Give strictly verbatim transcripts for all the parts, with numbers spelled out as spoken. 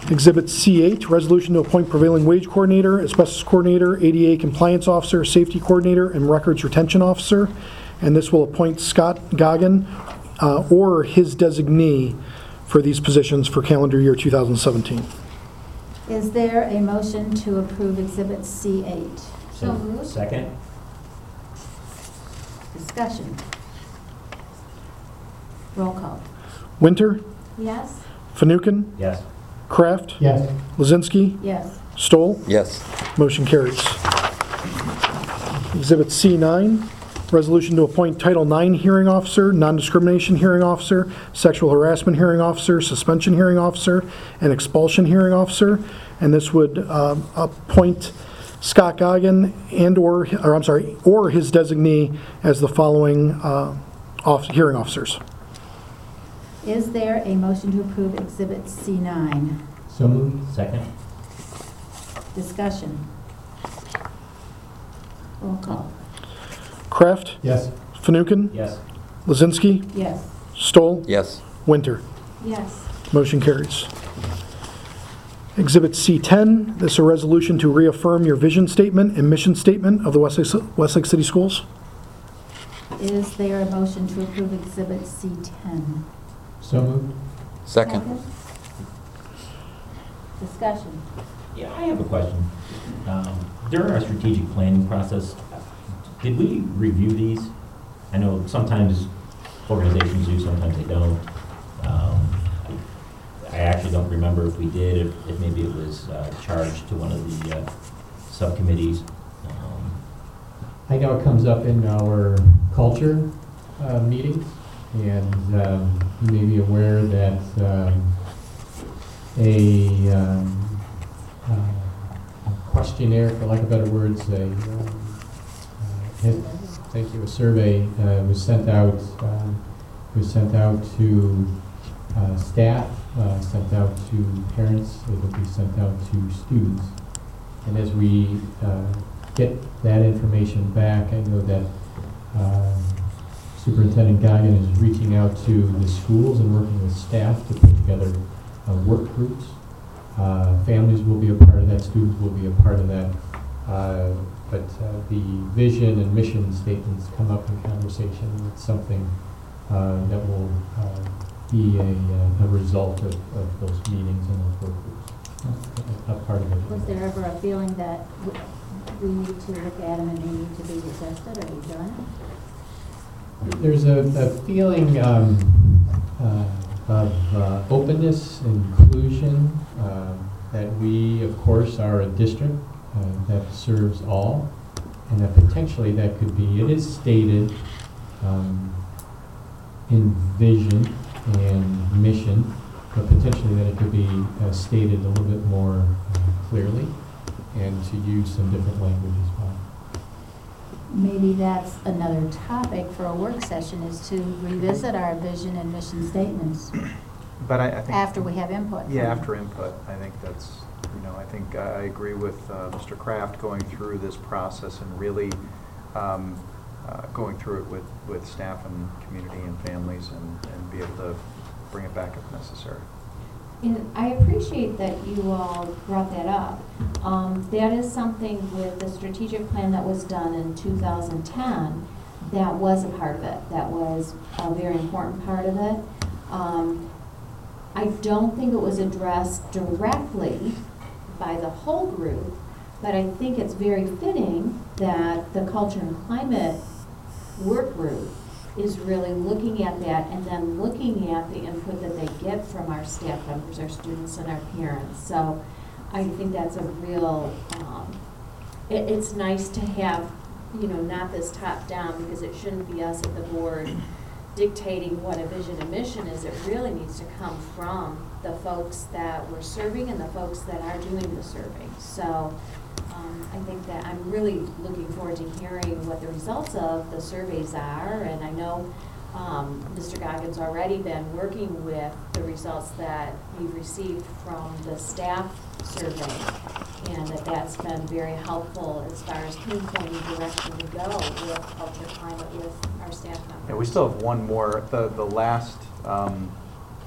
Exhibit C eight, resolution to appoint prevailing wage coordinator, asbestos coordinator, A D A compliance officer, safety coordinator, and records retention officer. And this will appoint Scott Goggin uh, or his designee for these positions for calendar year two thousand seventeen. Is there a motion to approve Exhibit C eight? So moved. Second. Discussion. Roll call. Winter, Yes? Fanouken, Yes. Kraft, Yes. Lizinski, Yes. Stoll. Yes. Motion carries. Exhibit C nine, resolution to appoint Title nine hearing officer, non-discrimination hearing officer, sexual harassment hearing officer, suspension hearing officer, and expulsion hearing officer. And this would uh, appoint Scott Goggin and or, or I'm sorry, or his designee as the following uh, off, hearing officers. Is there a motion to approve Exhibit C nine? So moved. Second. Discussion. Roll call. Kraft, Yes. Fanouken, Yes. Lizinski, Yes. Stoll, Yes. Winter. Yes. Motion carries. Exhibit C ten, this is a resolution to reaffirm your vision statement and mission statement of the Westlake, Westlake City Schools. Is there a motion to approve Exhibit C ten? So moved. Second. Discussion. Yeah, I have a question. Um, during our strategic planning process, did we review these? I know sometimes organizations do, sometimes they don't. Um, I, I actually don't remember if we did, if, if maybe it was uh, charged to one of the uh, subcommittees. Um, I know it comes up in our culture uh, meetings, and um, you may be aware that um, a, um, uh, a questionnaire, for lack of better words, a um, uh, thank you, a survey uh, was sent out. Um, was sent out to uh, staff, uh, sent out to parents. It will be sent out to students. And as we uh, get that information back, I know that uh, Superintendent Goggin is reaching out to the schools and working with staff to put together uh, work groups. Uh, families will be a part of that, students will be a part of that. Uh, but uh, the vision and mission statements come up in conversation. It's something uh, that will uh, be a, uh, a result of, of those meetings and those work groups. A, a part of it. Was there ever a feeling that we need to look at them and they need to be adjusted? Are we done? There's a, a feeling um, uh, of uh, openness, inclusion, uh, that we, of course, are a district uh, that serves all, and that potentially that could be, it is stated um, in vision and mission, but potentially that it could be uh, stated a little bit more uh, clearly and to use some different language as well. Maybe that's another topic for a work session, is to revisit our vision and mission statements But I, I think after we have input. Yeah, after input, I think that's, you know, I think I agree with uh, Mister Kraft going through this process and really um, uh, going through it with, with staff and community and families, and, and be able to bring it back if necessary. And I appreciate that you all brought that up. Um, that is something with the strategic plan that was done in two thousand ten that was a part of it. That was a very important part of it. Um, I don't think it was addressed directly by the whole group, but I think it's very fitting that the culture and climate work group is really looking at that and then looking at the input that they get from our staff members, our students, and our parents. So I think that's a real, um, it, it's nice to have, you know, not this top down, because it shouldn't be us at the board dictating what a vision and mission is. It really needs to come from the folks that we're serving and the folks that are doing the serving. So um, I think that I'm really looking forward to hearing what the results of the surveys are. And I know um, Mister Goggin's already been working with the results that we've received from the staff survey, and that that's been very helpful as far as pinpointing direction to go with culture climate with our staff members. Yeah, we still have one more. The the last um,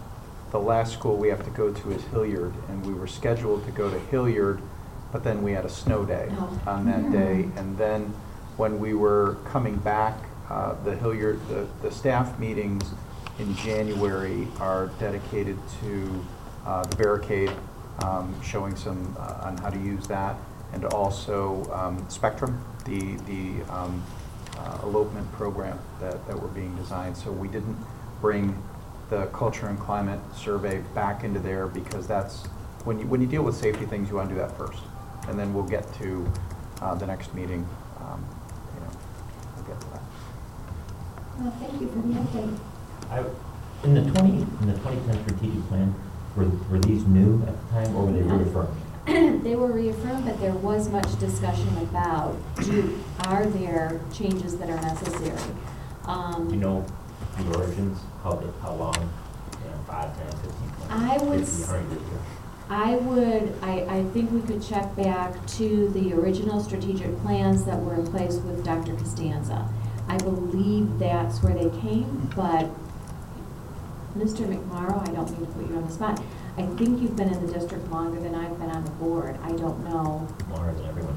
the last school we have to go to is Hilliard, and we were scheduled to go to Hilliard, but then we had a snow day Oh. on that day. And then when we were coming back, uh, the Hilliard, the, the staff meetings in January are dedicated to uh, the barricade, um, showing some uh, on how to use that, and also um, Spectrum, the, the um, uh, elopement program that, that were being designed. So we didn't bring the culture and climate survey back into there, because that's, when you, when you deal with safety things, you want to do that first. And then we'll get to uh, the next meeting, um, you know, we'll get to that. Well, thank you for the update. I, in the twenty, in the twenty ten strategic plan, were, were these new at the time, or were they reaffirmed? They were reaffirmed, but there was much discussion about, do, are there changes that are necessary? Um, Do you know the origins, how, they- how long, you know, five, ten, fifteen, twenty? I would fifty, s- one hundred years? I would, I, I think we could check back to the original strategic plans that were in place with Doctor Costanza. I believe that's where they came, but Mister McMorrow, I don't mean to put you on the spot, I think you've been in the district longer than I've been on the board. I don't know. Longer than everyone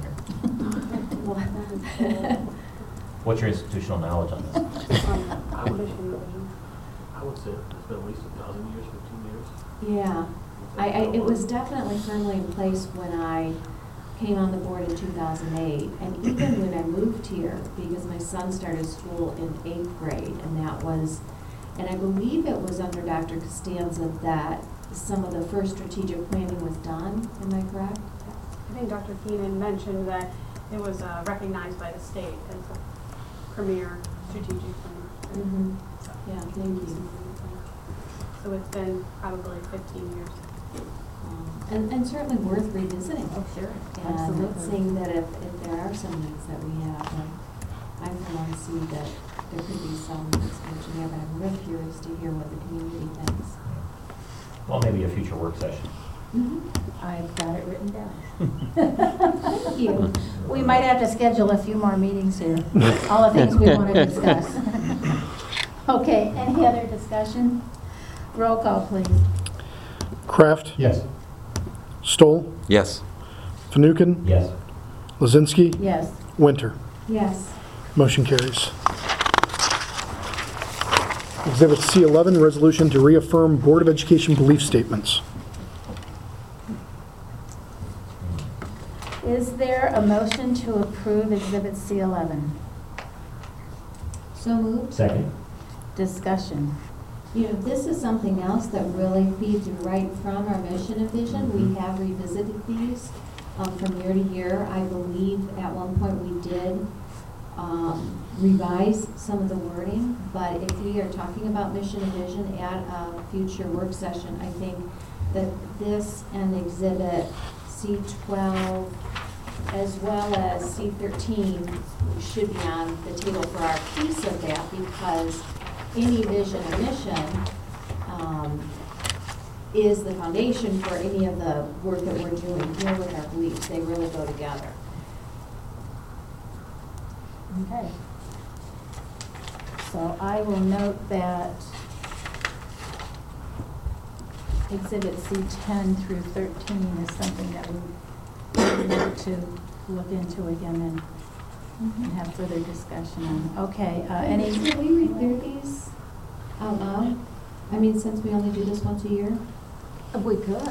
here. What- What's your institutional knowledge on this? I would, I would say it's been at least a dozen years, fifteen years. Yeah, I, I, it was definitely firmly in place when I came on the board in two thousand eight. And even when I moved here, because my son started school in eighth grade, and that was, and I believe it was under Doctor Costanza that some of the first strategic planning was done. Am I correct? I think Doctor Keenan mentioned that it was uh, recognized by the state as a premier strategic plan. Mm-hmm. Yeah, thank you. So it's been probably fifteen years. Um, And, and certainly worth revisiting. Oh, sure. And Absolutely. seeing that if, if there are some needs that we have, and I for one see that there could be some expansion there, but I'm really curious to hear what the community thinks. Well, maybe a future work session. I've got it written down. Thank you. We might have to schedule a few more meetings here, all the things we want to discuss. Okay, any other discussion? Roll call, please. Kraft, Yes. Stoll, Yes. Fanouken, Yes. Lazinski, Yes. Winter. Yes. Motion carries. Exhibit C eleven, resolution to reaffirm Board of Education belief statements. Is there a motion to approve Exhibit C eleven? So moved. Second? Discussion. You know, this is something else that really feeds right from our mission and vision. We have revisited these um, from year to year. I believe at one point we did um, revise some of the wording, but if we are talking about mission and vision at a future work session, I think that this and Exhibit C twelve as well as C thirteen should be on the table for our piece of that, because any vision and mission um, is the foundation for any of the work that we're doing here with our beliefs. They really go together. Okay. So I will note that Exhibit C ten through thirteen is something that we need to look into again and and have further discussion on. Okay, uh, any? Should we read through these out loud? I mean, since we only do this once a year? We could.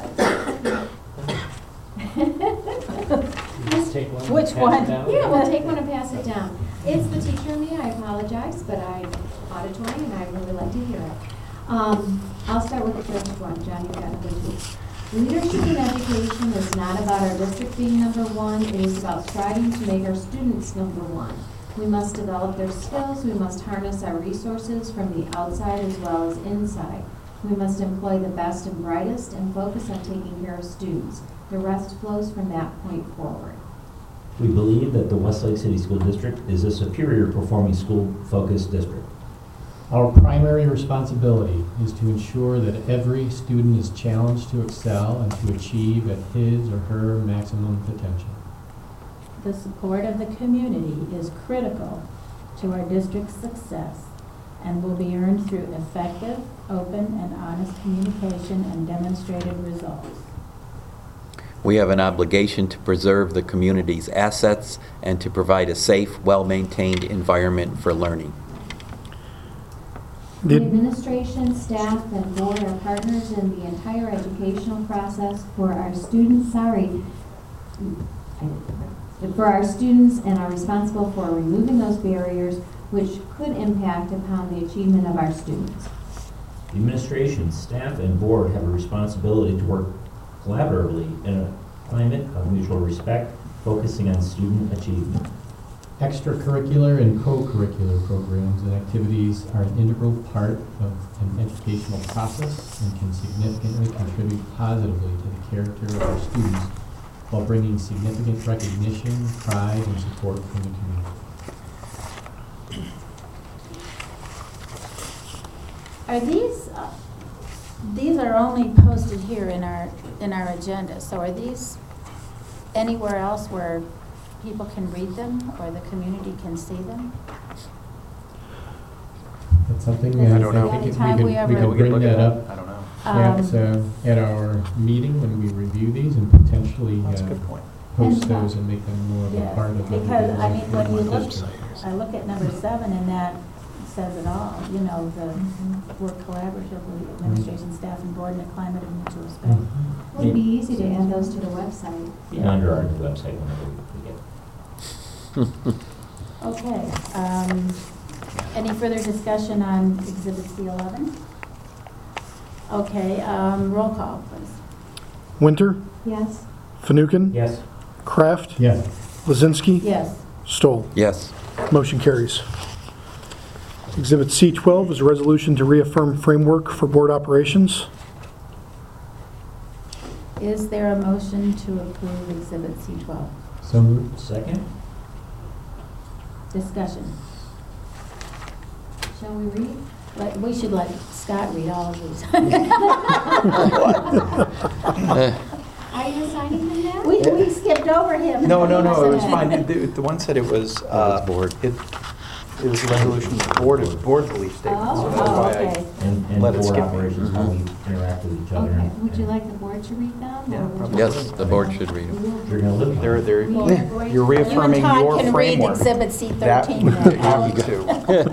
Just take one. Which pass it one? down. Yeah, we'll take one and pass it down. It's the teacher in me, I apologize, but I'm auditory and I really like to hear it. Um, I'll start with the first one. John, you've got number two. Leadership in education is not about our district being number one, it is about striving to make our students number one. We must develop their skills, we must harness our resources from the outside as well as inside. We must employ the best and brightest and focus on taking care of students. The rest flows from that point forward. We believe that the Westlake City School District is a superior performing school-focused district. Our primary responsibility is to ensure that every student is challenged to excel and to achieve at his or her maximum potential. The support of the community is critical to our district's success and will be earned through effective, open and honest communication and demonstrated results. We have an obligation to preserve the community's assets and to provide a safe, well-maintained environment for learning. The The- administration, staff, and board are partners in the entire educational process for our students, sorry, for our students and are responsible for removing those barriers which could impact upon the achievement of our students. The administration, staff, and board have a responsibility to work collaboratively in a climate of mutual respect, focusing on student achievement. Extracurricular and co-curricular programs and activities are an integral part of an educational process and can significantly contribute positively to the character of our students while bringing significant recognition, pride, and support from the community. Are these, uh, these are only posted here in our, in our agenda, so are these anywhere else where people can read them or the community can see them? That's something I I don't know. think we Anytime could, we we ever- could We could bring look at that up I don't know. at, Um, uh, at our meeting when we review these and potentially That's a uh, good point. post And, uh, those and make them more of a Yeah, part of. because, everyday I mean, life when in you our look, district. I look at number seven and that says it all, you know, the work collaboratively, administration, staff, and board in a climate of mutual respect. Mhm. It would be easy to add those to the website. Yeah, under our new website whenever we get. Okay, um, any further discussion on Exhibit C eleven? Okay, um, roll call, please. Winter, Yes? Fanouken, Yes. Kraft, Yes. Lizinski, Yes. Stoll. Yes. Motion carries. Exhibit C twelve is a resolution to reaffirm framework for board operations. Is there a motion to approve Exhibit C twelve? So moved. Second? Discussion. Shall we read? Let- We should let Scott read all of these. Are you assigning them that? We, we skipped over him. No, no, no, it was Wasn't fine. The, the one said it was, uh, board. it, it was a resolution, of board, board belief statement, so Oh, that's oh, why I. okay. And, and Let it board skip me. operations, how we interact with each other. Okay, and- would you like the board to read them? Yeah, or would you- probably. Yes, the board should read them. You're gonna live. on They're, it. they're, We are going you're to- reaffirming You your and Todd framework. can read Exhibit C That, thirteen you then. too.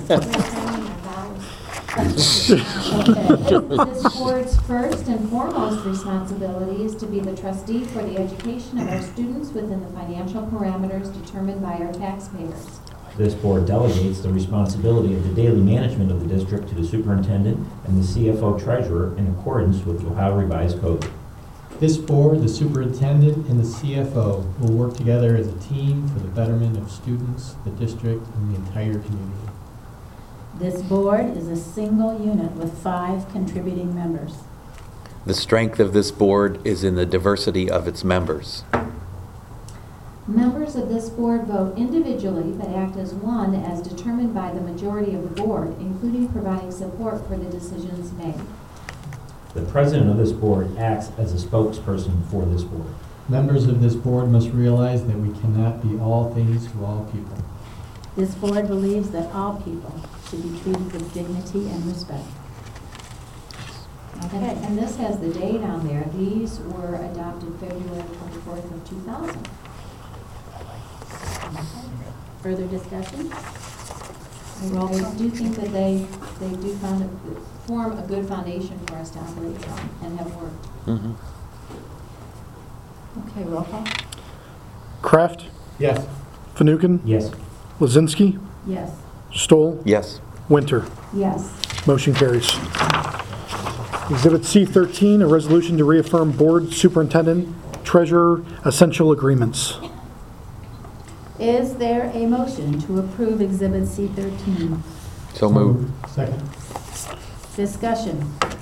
Okay. This this board's first and foremost responsibility is to be the trustee for the education of our students within the financial parameters determined by our taxpayers. This board delegates the responsibility of the daily management of the district to the superintendent and the C F O treasurer in accordance with the Ohio Revised Code. This board, the superintendent, and the C F O will work together as a team for the betterment of students, the district, and the entire community. This board is a single unit with five contributing members. The strength of this board is in the diversity of its members. Members of this board vote individually but act as one as determined by the majority of the board, including providing support for the decisions made. The president of this board acts as a spokesperson for this board. Members of this board must realize that we cannot be all things to all people. This board believes that all people should be treated with dignity and respect. And, Okay. and this has the date on there. These were adopted February twenty-fourth of two thousand. Further discussion? I I do think that they, they do found a, form a good foundation for us to operate from and have worked. Mhm. Okay, roll call. Kraft, Yes. Fanouken, Yes. Lizinski, Yes. Stoll, Yes. Winter. Yes. Motion carries. Exhibit C thirteen, a resolution to reaffirm board superintendent treasurer essential agreements. Is there a motion to approve Exhibit C thirteen? So moved. Second. Discussion.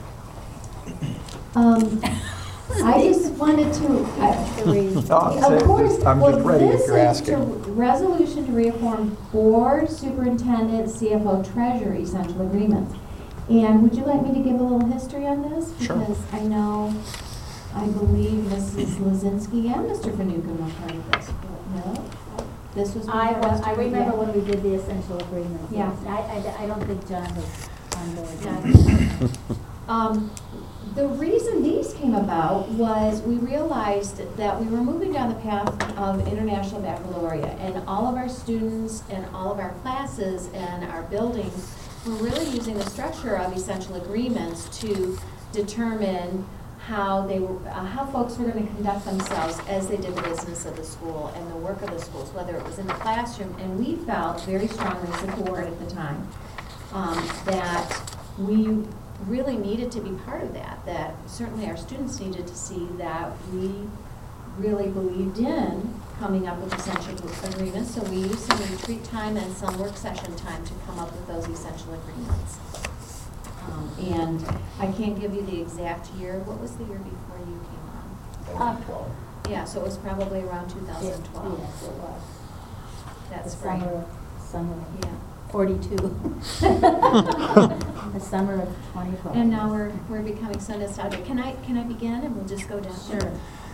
Um, I just wanted to, I- Oh, of course, I'm well, just ready if this you're is to, asking. resolution to reaffirm board superintendent, C F O treasurer essential agreements. And would you like me to give a little history on this? Sure. Because I know, I believe Missus Lozinski and Mister Fanouken were part of this, but no? This was. I, before was- I Mister remember Yeah. when we did the essential agreement. Yeah. I, I, I don't think John was on board. Um, The reason these came about was we realized that we were moving down the path of International Baccalaureate, and all of our students and all of our classes and our buildings were really using the structure of essential agreements to determine how they were, uh, how folks were going to conduct themselves as they did the business of the school and the work of the schools, whether it was in the classroom. And we felt very strongly as a board at the time um, that we really needed to be part of that, that certainly our students needed to see that we really believed in coming up with essential agreements. So we used some retreat time and some work session time to come up with those essential agreements. Um, and I can't give you the exact year. What was the year before you came on? twenty twelve. Yeah, so it was probably around two thousand twelve. Yes, it was. That's The right. summer, summer Yeah. forty-two. The summer of twenty twelve. And now we're, we're becoming so nostalgic. Can I, can I begin and we'll just go down? Sure.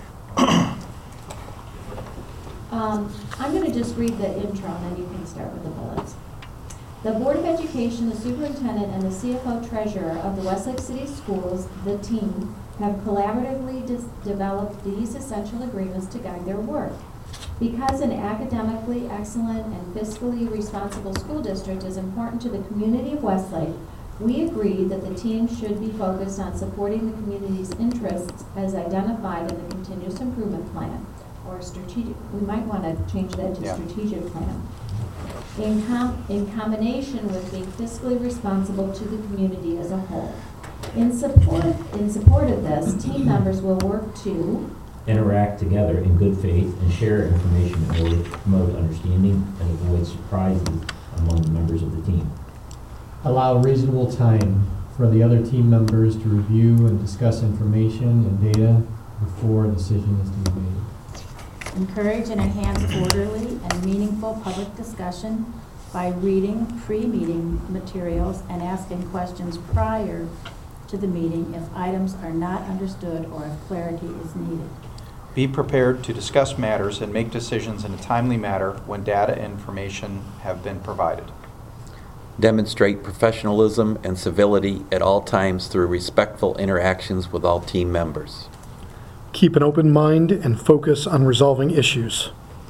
Um, I'm going to just read the intro and then you can start with the bullets. The Board of Education, the Superintendent, and the C F O Treasurer of the Westlake City Schools, the team, have collaboratively dis- developed these essential agreements to guide their work. Because an academically excellent and fiscally responsible school district is important to the community of Westlake, we agreed that the team should be focused on supporting the community's interests as identified in the Continuous Improvement Plan, or strategic, we might want to change that to Yeah. strategic plan. In, com- in combination with being fiscally responsible to the community as a whole. In support, in support of this, team members will work to Interact together in good faith and share information in order to promote understanding and avoid surprises among the members of the team. Allow reasonable time for the other team members to review and discuss information and data before a decision is to be made. Encourage and enhance orderly and meaningful public discussion by reading pre-meeting materials and asking questions prior to the meeting if items are not understood or if clarity is needed. Be prepared to discuss matters and make decisions in a timely manner when data and information have been provided. Demonstrate professionalism and civility at all times through respectful interactions with all team members. Keep an open mind and focus on resolving issues.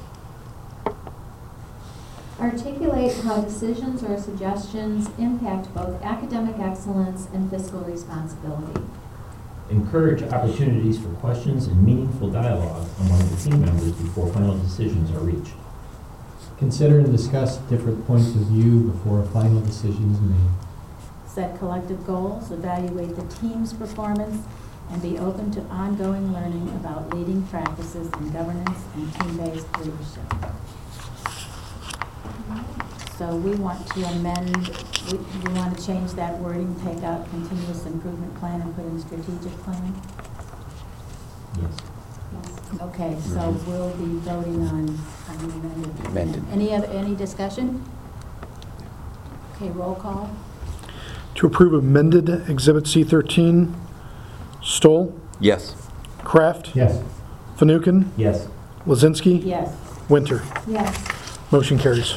articulate how decisions or suggestions impact both academic excellence and fiscal responsibility. Encourage opportunities for questions and meaningful dialogue among the team members before final decisions are reached. Consider and discuss different points of view before a final decision is made. Set collective goals, evaluate the team's performance, and be open to ongoing learning about leading practices in governance and team-based leadership. So we want to amend, we, we want to change that wording, take out continuous improvement plan and put in strategic plan. Yes. Okay, so we'll be voting on, on the amended. Amended. Any other, any discussion? Okay, roll call. To approve amended Exhibit C thirteen, Stoll, Yes. Kraft, Yes. Fanouken, Yes. Lazinski, Yes. Winter. Yes. Motion carries.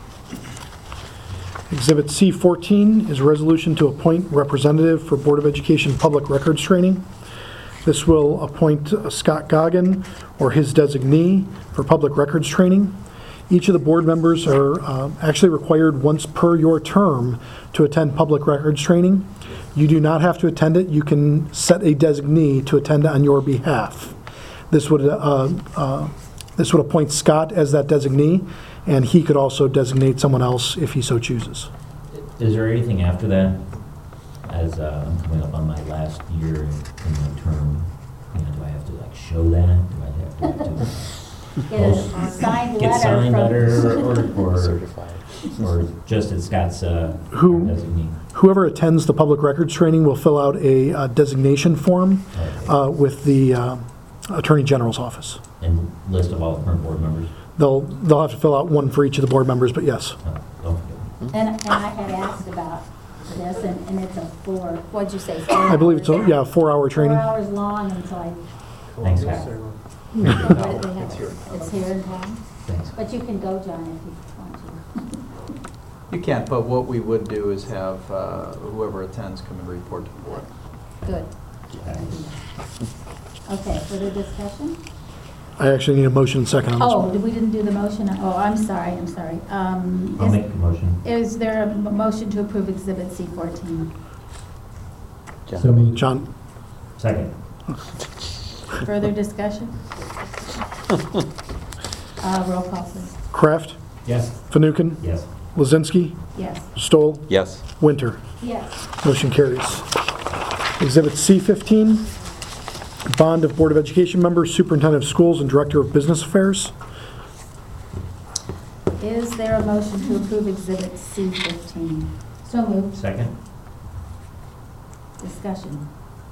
Exhibit C fourteen is a resolution to appoint representative for Board of Education Public Records Training. This will appoint uh, Scott Goggin or his designee for public records training. Each of the board members are uh, actually required once per your term to attend public records training. You do not have to attend it. You can set a designee to attend on your behalf. This would uh, uh, this would appoint Scott as that designee, and he could also designate someone else if he so chooses. Is there anything after that? As uh, I'm coming up on my last year in, in my term, you know, do I have to like show that? Do I have to, do I have to Get a signed get letter signed from. letter or, or, Certified. or just as Scott's uh, Who- designee? Whoever attends the public records training will fill out a uh, designation form Okay. uh, with the uh, Attorney General's office. And list of all the current board members? They'll, they'll have to fill out one for each of the board members, but yes. Oh, okay. And, and I had asked about this, and, and it's a four, what'd you say? four I believe it's, a hours? yeah, a four-hour training. Four hours long, and so I, Thanks, Scott. what did they have? it's here. It's here in town? Thanks. But you can go, John, if you want to. You can't, but what we would do is have uh, whoever attends come and report to the board. Good. Okay, further discussion? I actually need a motion and second on this Oh, one. did we didn't do the motion? Oh, I'm sorry, I'm sorry. Um, I'll is- make a motion. Is there a m- motion to approve Exhibit C fourteen? So moved. John, Second. Further discussion? Uh, Roll call, please. Kraft, Yes. Fanouken, Yes. Lizinski, Yes. Stoll, Yes. Winter. Yes. Motion carries. Exhibit C fifteen, bond of Board of Education members, Superintendent of Schools, and Director of Business Affairs. Is there a motion to approve Exhibit C fifteen? So moved. Second. Discussion?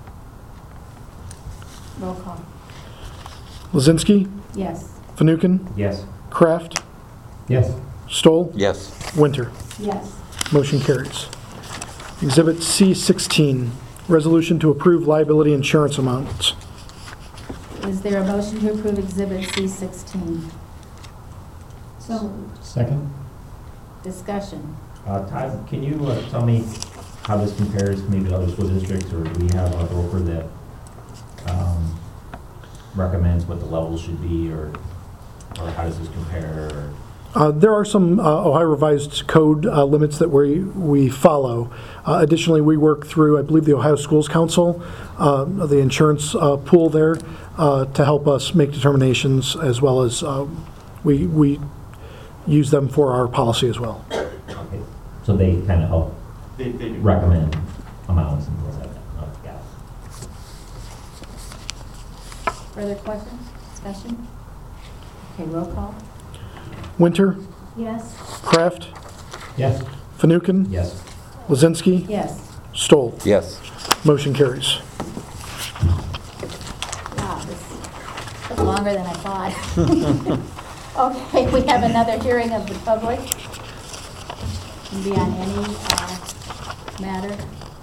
Roll call. Lizinski, Yes. Fanouken, Yes. Kraft, Yes. Stoll, Yes. Winter. Yes. Motion carries. Exhibit C sixteen, resolution to approve liability insurance amounts. Is there a motion to approve Exhibit C sixteen? So moved. Second? Discussion? Uh, Todd, can you uh, tell me how this compares maybe to other school districts, or do we have a broker that um, recommends what the levels should be, or, or how does this compare? or- Uh, There are some uh, Ohio Revised Code uh, limits that we we follow. Uh, Additionally, we work through, I believe, the Ohio Schools Council, uh, the insurance uh, pool there, uh, to help us make determinations, as well as uh, we we use them for our policy as well. Okay. So they kind of help They, they do. recommend amounts and things like that? Oh, got it. Further questions? Discussion? Okay, roll call. Winter, Yes. Kraft, Yes. Fanouken, Yes. Lizinski, Yes. Stoll. Yes. Motion carries. Wow, this took longer than I thought. Okay, we have another hearing of the public. Can be on any uh, matter.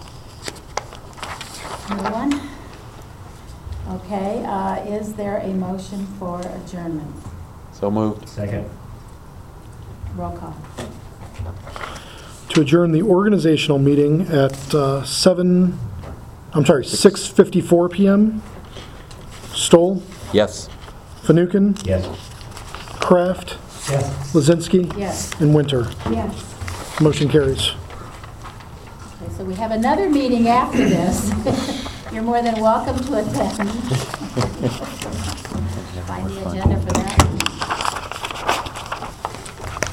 No one? Okay, uh, is there a motion for adjournment? So moved. Second. Roll call. To adjourn the organizational meeting at uh, seven, I'm sorry, six fifty-four PM. Stoll, Yes. Fanouken, Yes. Kraft, Yes. Lizinski, Yes. and Winter. Yes. Motion carries. Okay, so we have another meeting after this. You're more than welcome to attend. Find the agenda for that.